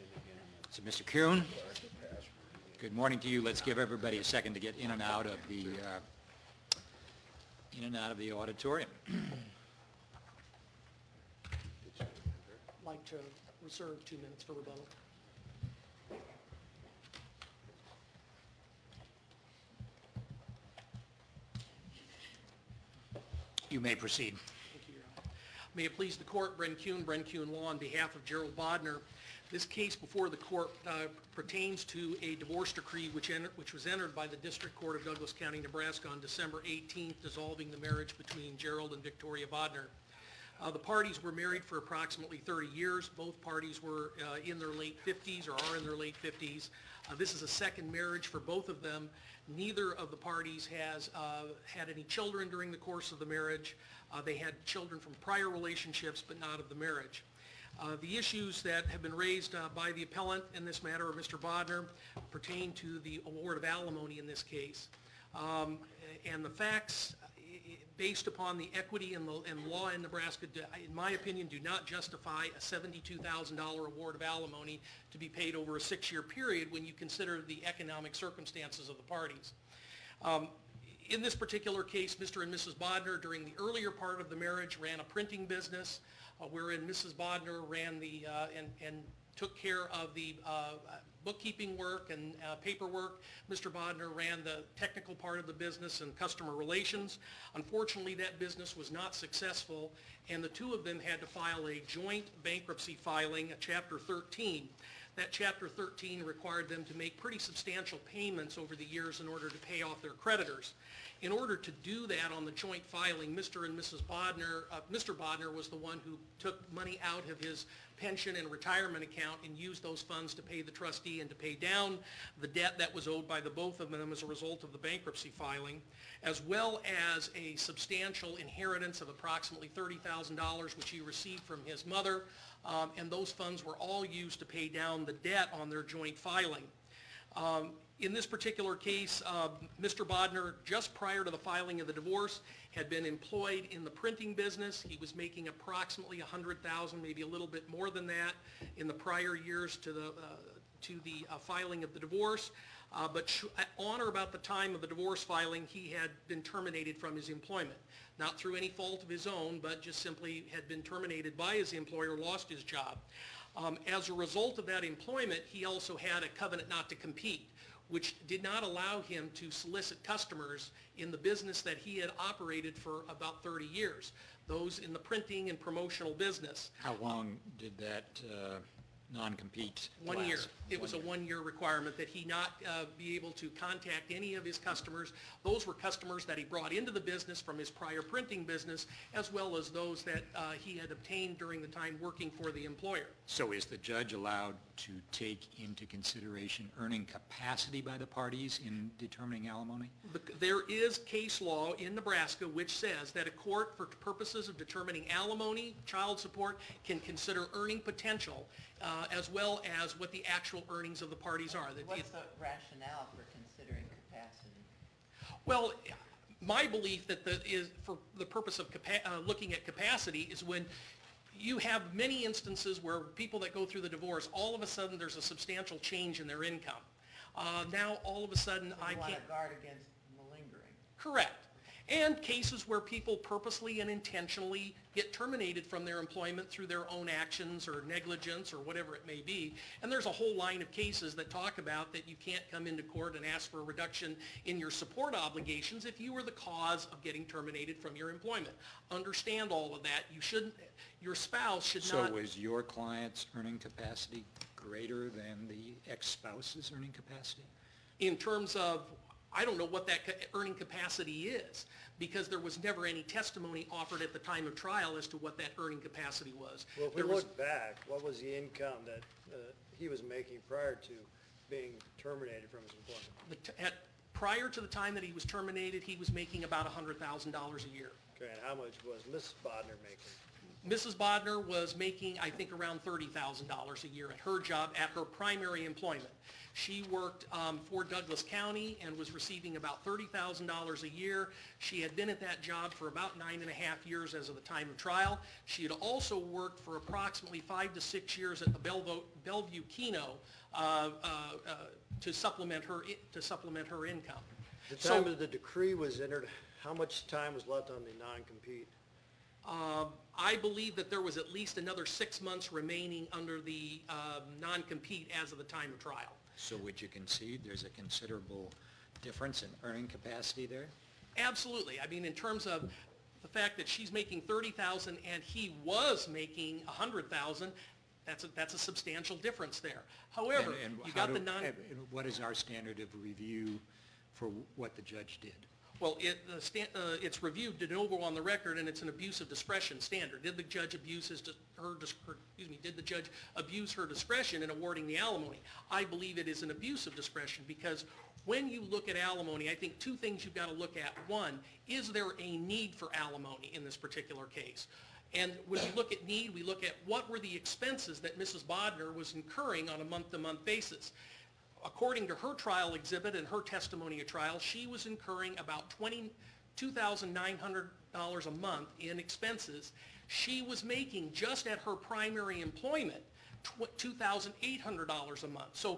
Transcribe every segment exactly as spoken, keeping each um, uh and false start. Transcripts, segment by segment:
So, Mister Kuhn, good morning to you. Let's give everybody a second to get in and out of the uh, in and out of the auditorium. I'd like to reserve two minutes for rebuttal. You may proceed. Thank you, Your Honor. May it please the court, Bren Kuhn, Bren Kuhn Law, on behalf of Gerald Bodner. This case before the court uh, pertains to a divorce decree which, enter, which was entered by the District Court of Douglas County, Nebraska on December eighteenth, dissolving the marriage between Gerald and Victoria Bodner. Uh, the parties were married for approximately thirty years. Both parties were uh, in their late fifties or are in their late fifties. Uh, this is a second marriage for both of them. Neither of the parties has uh, had any children during the course of the marriage. Uh, they had children from prior relationships, but not of the marriage. Uh, the issues that have been raised uh, by the appellant in this matter, or Mister Bodner, pertain to the award of alimony in this case. Um, and the facts, based upon the equity and, the, and law in Nebraska, in my opinion, do not justify a seventy-two thousand dollar award of alimony to be paid over a six-year period when you consider the economic circumstances of the parties. Um, in this particular case, Mister and Missus Bodner, during the earlier part of the marriage, ran a printing business, uh, wherein Missus Bodner ran the, uh, and, and took care of the uh, bookkeeping work and uh, paperwork. Mister Bodner ran the technical part of the business and customer relations. Unfortunately, that business was not successful, and the two of them had to file a joint bankruptcy filing, a Chapter thirteen. That Chapter thirteen required them to make pretty substantial payments over the years in order to pay off their creditors. In order to do that on the joint filing, Mister and Missus Bodner, uh, Mister Bodner was the one who took money out of his pension and retirement account and used those funds to pay the trustee and to pay down the debt that was owed by the both of them as a result of the bankruptcy filing, as well as a substantial inheritance of approximately thirty thousand dollars which he received from his mother, um, and those funds were all used to pay down the debt on their joint filing. Um, in this particular case, uh, Mister Bodner, just prior to the filing of the divorce, had been employed in the printing business. He was making approximately one hundred thousand dollars, maybe a little bit more than that, in the prior years to the, uh, to the uh, filing of the divorce. Uh, but sh on or about the time of the divorce filing, he had been terminated from his employment. Not through any fault of his own, but just simply had been terminated by his employer, lost his job. Um, as a result of that employment, he also had a covenant not to compete, which did not allow him to solicit customers in the business that he had operated for about thirty years, those in the printing and promotional business. How long did that uh, non-compete One last? year. It one was year. a one-year requirement that he not uh, be able to contact any of his customers. Those were customers that he brought into the business from his prior printing business, as well as those that uh, he had obtained during the time working for the employer. So is the judge allowed to take into consideration earning capacity by the parties in determining alimony? The, there is case law in Nebraska which says that a court, for purposes of determining alimony, child support, can consider earning potential uh, as well as what the actual earnings of the parties are. That What's it, the rationale for considering capacity? well, my belief that the, is for the purpose of capa uh, looking at capacity is when you have many instances where people that go through the divorce, all of a sudden there's a substantial change in their income. Uh, now all of a sudden So I you want can't. to guard against malingering. Correct. And cases where people purposely and intentionally get terminated from their employment through their own actions or negligence or whatever it may be. And there's a whole line of cases that talk about that you can't come into court and ask for a reduction in your support obligations if you were the cause of getting terminated from your employment. Understand all of that. You shouldn't, your spouse should So not. was your client's earning capacity greater than the ex-spouse's earning capacity? In terms of, I don't know what that earning capacity is, because there was never any testimony offered at the time of trial as to what that earning capacity was. Well, if we There was- look back, what was the income that uh, he was making prior to being terminated from his employment? the t- at, prior to the time that he was terminated, he was making about one hundred thousand dollars a year. Okay, and how much was Missus Bodner making? Missus Bodner was making, I think, around thirty thousand dollars a year at her job, at her primary employment. She worked um, for Douglas County and was receiving about thirty thousand dollars a year. She had been at that job for about nine and a half years as of the time of trial. She had also worked for approximately five to six years at the Bellevue, Bellevue Keno uh, uh, uh, to supplement her to supplement her income. The So- time of the decree was entered, how much time was left on the non-compete? Um, I believe that there was at least another six months remaining under the um, non-compete as of the time of trial. So would you concede there's a considerable difference in earning capacity there? Absolutely. I mean, in terms of the fact that she's making thirty thousand dollars and he was making one hundred thousand dollars, that's a, that's a substantial difference there. However, And- and you how got the do- non... and what is our standard of review for what the judge did? Well, it, the sta- uh, it's reviewed de novo on the record, and it's an abuse of discretion standard. Did the judge abuse his, dis- her, dis- her, excuse me, did the judge abuse her discretion in awarding the alimony? I believe it is an abuse of discretion, because when you look at alimony, I think two things you've got to look at. One, is there a need for alimony in this particular case? And when we look at need, we look at what were the expenses that Missus Bodner was incurring on a month-to-month basis. According to her trial exhibit and her testimony at trial, she was incurring about twenty-two thousand nine hundred dollars a month in expenses. She was making, just at her primary employment, two thousand eight hundred dollars a month. So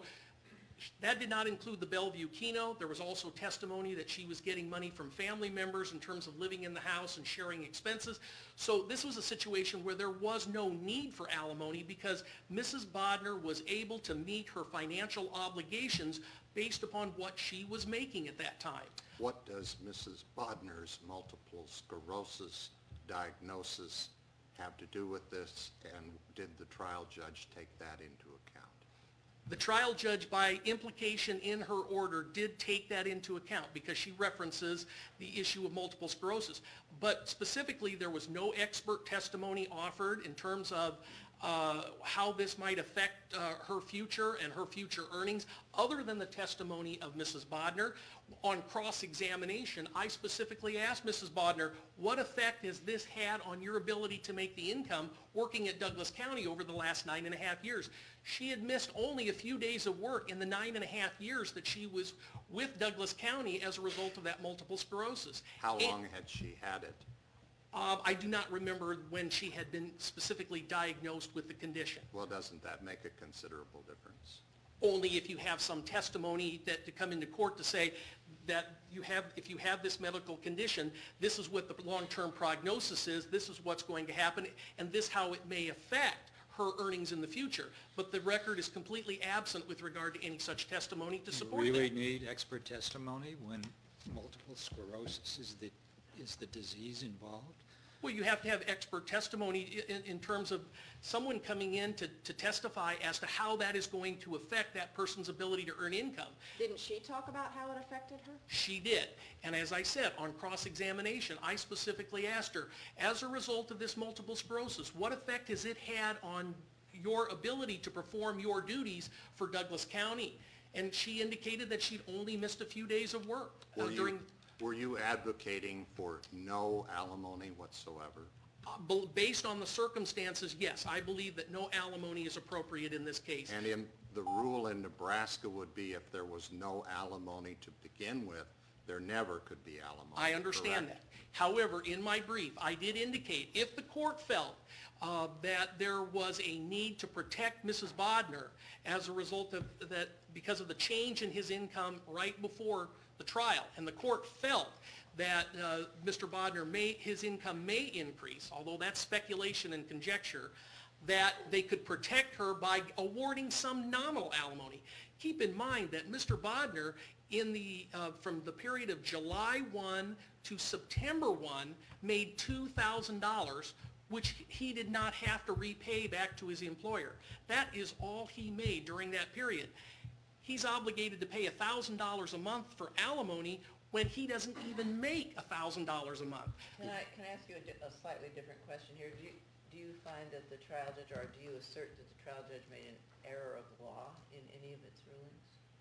that did not include the Bellevue Keno. There was also testimony that she was getting money from family members in terms of living in the house and sharing expenses. So this was a situation where there was no need for alimony, because Missus Bodner was able to meet her financial obligations based upon what she was making at that time. What does Missus Bodner's multiple sclerosis diagnosis have to do with this, and did the trial judge take that into account? The trial judge, by implication in her order, did take that into account, because she references the issue of multiple sclerosis. But specifically, there was no expert testimony offered in terms of uh, how this might affect uh, her future and her future earnings, other than the testimony of Missus Bodner. On cross-examination, I specifically asked Missus Bodner, what effect has this had on your ability to make the income working at Douglas County over the last nine and a half years? She had missed only a few days of work in the nine and a half years that she was with Douglas County as a result of that multiple sclerosis. How And- long had she had it? Um, I do not remember when she had been specifically diagnosed with the condition. Well, doesn't that make a considerable difference? Only if you have some testimony that to come into court to say that you have, if you have this medical condition, this is what the long-term prognosis is, this is what's going to happen, and this how it may affect her earnings in the future. But the record is completely absent with regard to any such testimony to support You really that. need expert testimony when multiple sclerosis is the, is the disease involved? Well, you have to have expert testimony in, in terms of someone coming in to, to testify as to how that is going to affect that person's ability to earn income. Didn't she talk about how it affected her? She did. And as I said, on cross-examination, I specifically asked her, as a result of this multiple sclerosis, what effect has it had on your ability to perform your duties for Douglas County? And she indicated that she'd only missed a few days of work uh, Were you, during... were you advocating for no alimony whatsoever? Uh, bel- Based on the circumstances, yes, I believe that no alimony is appropriate in this case. And in, the rule in Nebraska would be if there was no alimony to begin with, there never could be alimony. I understand correct? that. However, in my brief, I did indicate if the court felt uh, that there was a need to protect Missus Bodner as a result of that, because of the change in his income right before the trial, and the court felt that uh, Mister Bodner may, his income may increase, although that's speculation and conjecture, that they could protect her by awarding some nominal alimony. Keep in mind that Mister Bodner, in the, uh, from the period of July first to September first, made two thousand dollars, which he did not have to repay back to his employer. That is all he made during that period. He's obligated to pay one thousand dollars a month for alimony when he doesn't even make one thousand dollars a month. Can I, can I ask you a, di- a slightly different question here? Do you, do you find that the trial judge, or do you assert that the trial judge made an error of law in any of its rulings?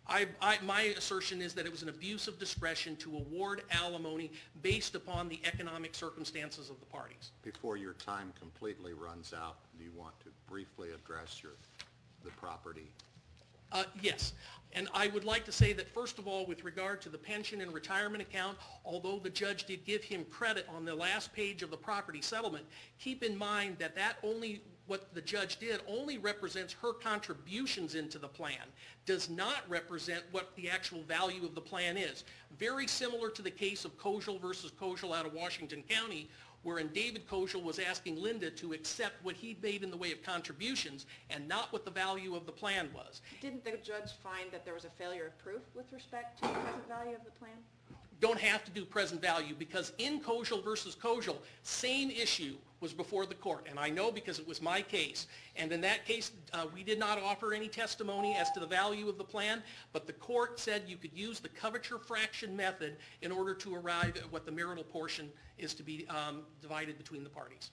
I, I, my assertion is that it was an abuse of discretion to award alimony based upon the economic circumstances of the parties. Before your time completely runs out, do you want to briefly address your, the property? Uh, yes, and I would like to say that first of all, with regard to the pension and retirement account, although the judge did give him credit on the last page of the property settlement, keep in mind that that only, what the judge did only represents her contributions into the plan, does not represent what the actual value of the plan is. Very similar to the case of Kojal versus Kojal out of Washington County, wherein David Kojal was asking Linda to accept what he made in the way of contributions and not what the value of the plan was. Didn't the judge find that there was a failure of proof with respect to the present value of the plan? Don't have to do present value because in Kojal versus Kojal, same issue was before the court. And I know because it was my case. And in that case, uh, we did not offer any testimony as to the value of the plan, but the court said you could use the coverture fraction method in order to arrive at what the marital portion is to be um, divided between the parties.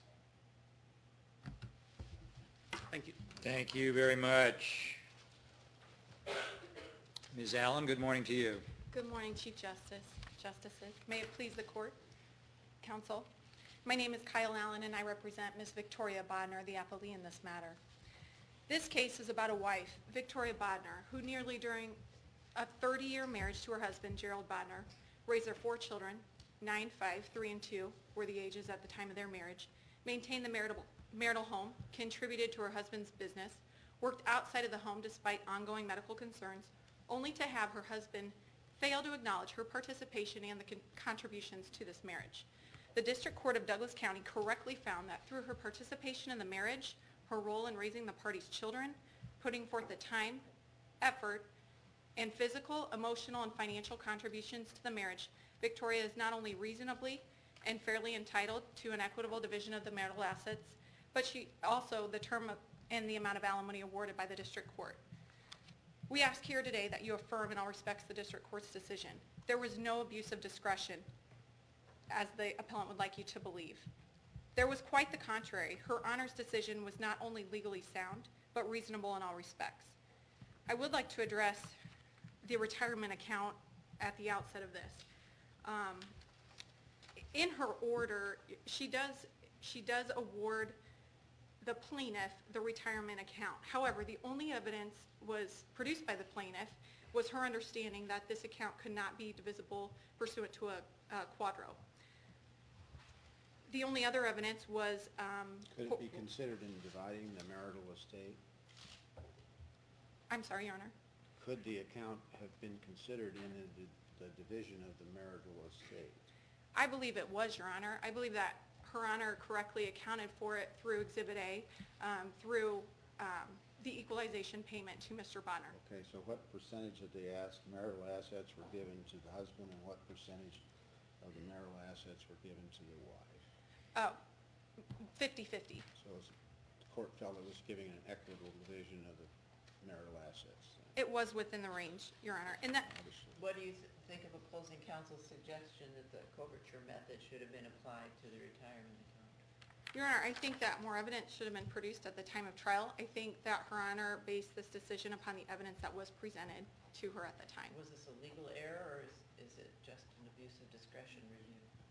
Thank you. Thank you very much. Miz Allen, good morning to you. Good morning, Chief Justice, Justices. May it please the Court, Counsel. My name is Kyle Allen, and I represent Miz Victoria Bodner, the appellee in this matter. This case is about a wife, Victoria Bodner, who nearly during a thirty-year marriage to her husband, Gerald Bodner, raised their four children, nine, five, three, and two were the ages at the time of their marriage, maintained the marital, marital home, contributed to her husband's business, worked outside of the home despite ongoing medical concerns, only to have her husband fail to acknowledge her participation and the con- contributions to this marriage. The District Court of Douglas County correctly found that through her participation in the marriage, her role in raising the party's children, putting forth the time, effort, and physical, emotional, and financial contributions to the marriage, Victoria is not only reasonably and fairly entitled to an equitable division of the marital assets, but she also the term of, and the amount of alimony awarded by the District Court. We ask here today that you affirm in all respects the District Court's decision. There was no abuse of discretion, as the appellant would like you to believe. There was quite the contrary. Her Honor's decision was not only legally sound, but reasonable in all respects. I would like to address the retirement account at the outset of this. Um, in her order, she does, she does award the plaintiff the retirement account. However, the only evidence was produced by the plaintiff was her understanding that this account could not be divisible pursuant to a, a quadro. The only other evidence was... Um, Could it be considered in dividing the marital estate? I'm sorry, Your Honor. Could the account have been considered in the, the division of the marital estate? I believe it was, Your Honor. I believe that Her Honor correctly accounted for it through Exhibit A, um, through um, the equalization payment to Mister Bonner. Okay, so what percentage of the ass, marital assets were given to the husband and what percentage of the marital assets were given to the wife? Oh, fifty-fifty. So the court felt it was giving an equitable division of the marital assets. It was within the range, Your Honor. And that, What do you th- think of opposing counsel's suggestion that the coverture method should have been applied to the retirement account? Your Honor, I think that more evidence should have been produced at the time of trial. I think that Her Honor based this decision upon the evidence that was presented to her at the time. Was this a legal error, or is, is it just an abuse of discretion review?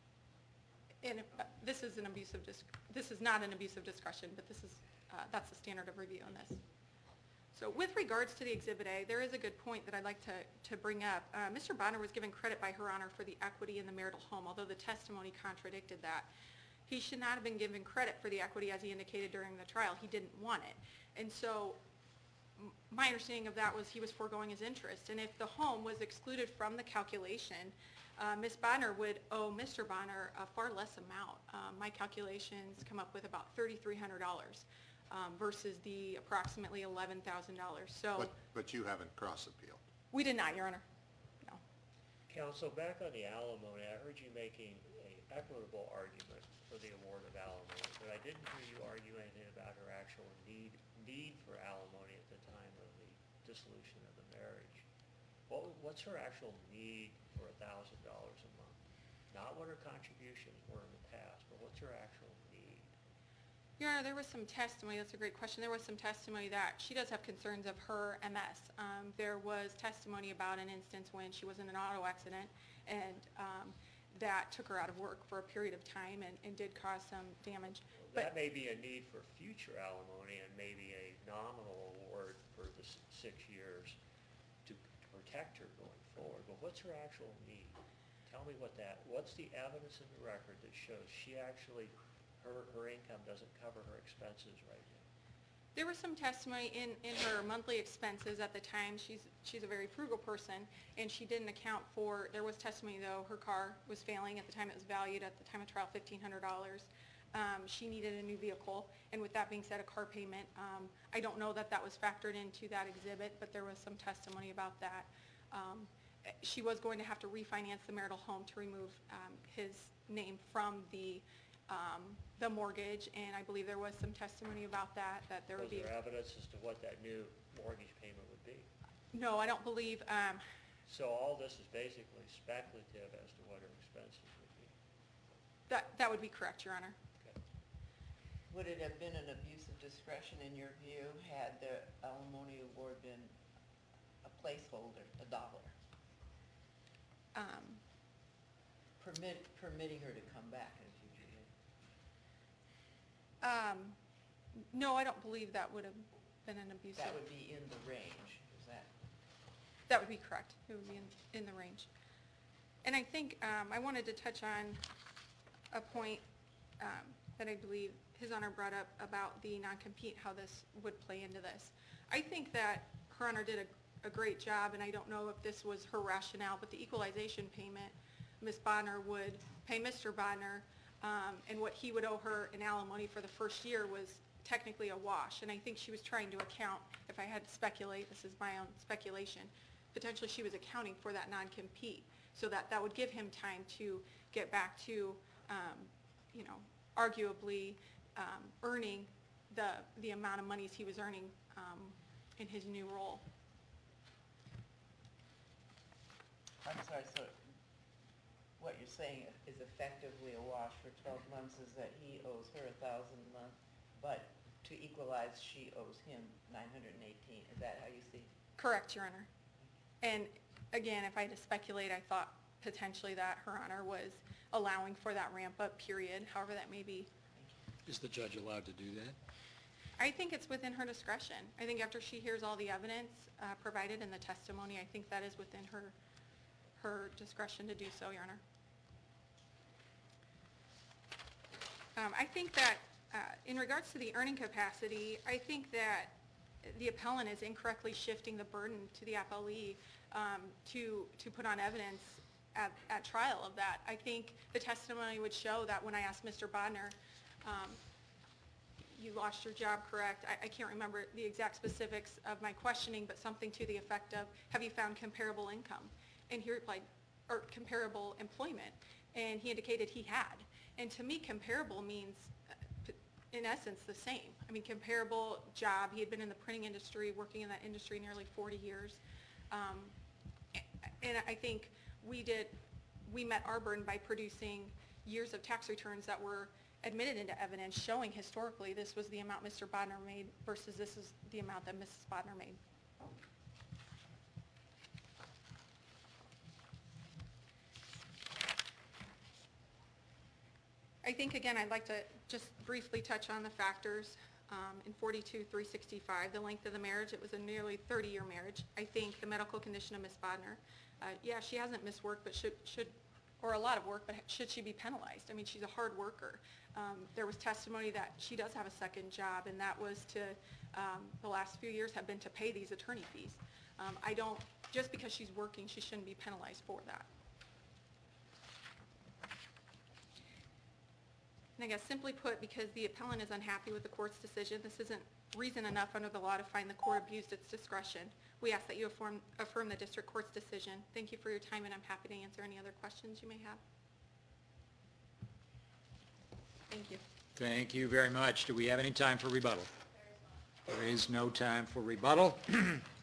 And uh, this is an abuse of dis- this is not an abuse of discretion, but this is uh, that's the standard of review on this. So with regards to the Exhibit A, there is a good point that I'd like to, to bring up. Uh, Mister Bonner was given credit by Her Honor for the equity in the marital home, although the testimony contradicted that. He should not have been given credit for the equity as he indicated during the trial. He didn't want it. And so m- my understanding of that was he was foregoing his interest. And if the home was excluded from the calculation, uh, Miz Bonner would owe Mister Bonner a far less amount. Um, my calculations come up with about three thousand three hundred dollars. Um, versus the approximately eleven thousand dollars. So But, but you haven't cross-appealed. we did not, Your Honor. No. Counsel, back on the alimony, I heard you making an equitable argument for the award of alimony, but I didn't hear you argue anything about her actual need need for alimony at the time of the dissolution of the marriage. What, what's her actual need for a thousand dollars a month? Not what her contributions were in the past, but what's her actual need? Your Honor, there was some testimony, that's a great question. There was some testimony that she does have concerns of her M S. Um, there was testimony about an instance when she was in an auto accident and um, that took her out of work for a period of time and, and did cause some damage. That But may be a need for future alimony and maybe a nominal award for the s- six years to to protect her going forward. But what's her actual need? Tell me what that, what's the evidence in the record that shows she actually, her, her income doesn't cover her expenses right now? there was some testimony in, in her monthly expenses at the time. She's, she's a very frugal person, and she didn't account for, there was testimony though, her car was failing at the time. It was valued at the time of trial fifteen hundred dollars. Um, she needed a new vehicle, and with that being said, a car payment. Um, I don't know that that was factored into that exhibit, but there was some testimony about that. Um, she was going to have to refinance the marital home to remove um, his name from the um, the mortgage, and I believe there was some testimony about that, that there would Was be... there evidence as to what that new mortgage payment would be? No, I don't believe, um, So all this is basically speculative as to what her expenses would be. that, that would be correct, Your Honor. Okay. Would it have been an abuse of discretion in your view had the alimony award been a placeholder, a dollar, Um, permit, permitting her to come back in a future year? um, no, I don't believe that would have been an abuse. That of- would be in the range, is that? That would be correct. It would be in, in the range. And I think um, I wanted to touch on a point um, that I believe His Honor brought up about the non-compete, how this would play into this. I think that Her Honor did a, a great job, and I don't know if this was her rationale, but the equalization payment, Miz Bodnar would pay Mister Bodnar, um, and what he would owe her in alimony for the first year was technically a wash. And I think she was trying to account, if I had to speculate, this is my own speculation, potentially she was accounting for that non-compete, so that that would give him time to get back to, um, you know, arguably um, earning the, the amount of monies he was earning um, in his new role. I'm sorry, so what you're saying is effectively a wash for twelve months is that he owes her a thousand a month, but to equalize, she owes him nine hundred eighteen. Is that how you see? Correct, Your Honor. And again, if I had to speculate, I thought potentially that Her Honor was allowing for that ramp-up period, however that may be. Is the judge allowed to do that? I think it's within her discretion. I think after she hears all the evidence uh, provided in the testimony, I think that is within her, her discretion to do so, Your Honor. Um, I think that uh, in regards to the earning capacity, I think that the appellant is incorrectly shifting the burden to the appellee um, to, to put on evidence at, at trial of that. I think the testimony would show that when I asked Mister Bodnar, um, you lost your job, correct? I, I can't remember the exact specifics of my questioning, but something to the effect of, have you found comparable income? And he replied, or comparable employment, and he indicated he had. And to me, comparable means, uh, in essence, the same. I mean, comparable job. He had been in the printing industry, working in that industry nearly forty years. Um, and I think we did, we met our burden by producing years of tax returns that were admitted into evidence showing historically this was the amount Mister Bodnar made versus this is the amount that Missus Bodnar made. I think, again, I'd like to just briefly touch on the factors. Um, in forty-two three sixty-five, the length of the marriage, it was a nearly thirty-year marriage. I think the medical condition of Miz Bodnar, uh, yeah, she hasn't missed work, but should, should, or a lot of work, but should she be penalized? I mean, she's a hard worker. Um, there was testimony that she does have a second job, and that was to, um, the last few years have been to pay these attorney fees. Um, I don't, just because she's working, she shouldn't be penalized for that. And I guess simply put, because the appellant is unhappy with the court's decision, this isn't reason enough under the law to find the court abused its discretion. We ask that you affirm, affirm the district court's decision. Thank you for your time, and I'm happy to answer any other questions you may have. Thank you. Thank you very much. Do we have any time for rebuttal? There is no time for rebuttal.